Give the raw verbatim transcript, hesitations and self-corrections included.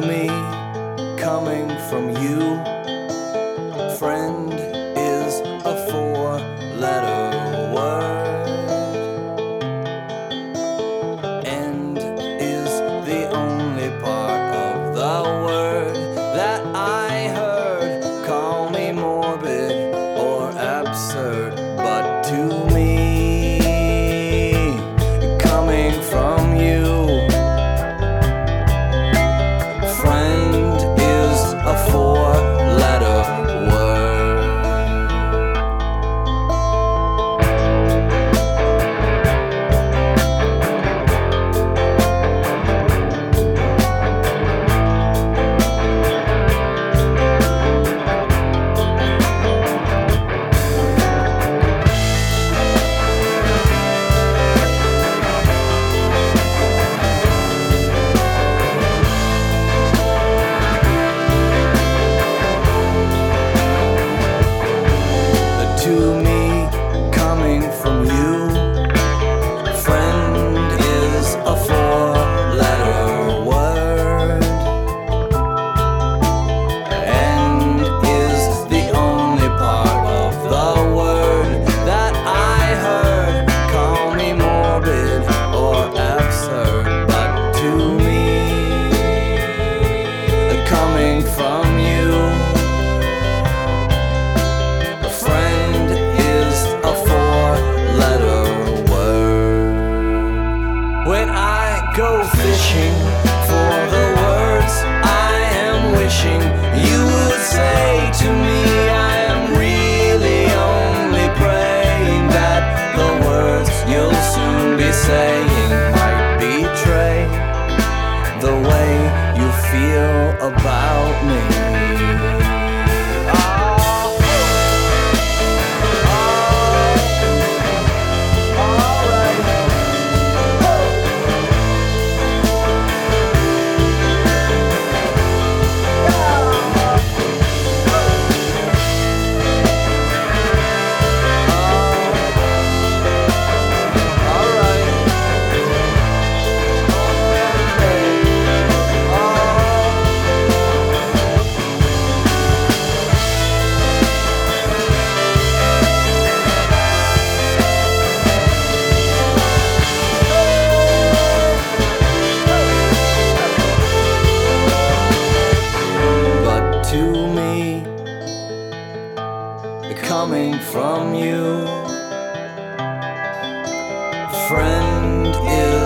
me, coming from you. Friend is a four-letter word. End is the only part of the word that I heard. Call me morbid or absurd, but to me, coming from you, friend is a four-letter word. To me, coming from you, friend is a four-letter word. End is the only part of the word that I heard. Call me morbid or absurd, but to me, coming from you, friend is a four-letter word. When I go fishing for the words I am wishing you would say to me, I am really only praying that the words you'll soon be saying might betray the way you feel about me. To me, coming from you, friend is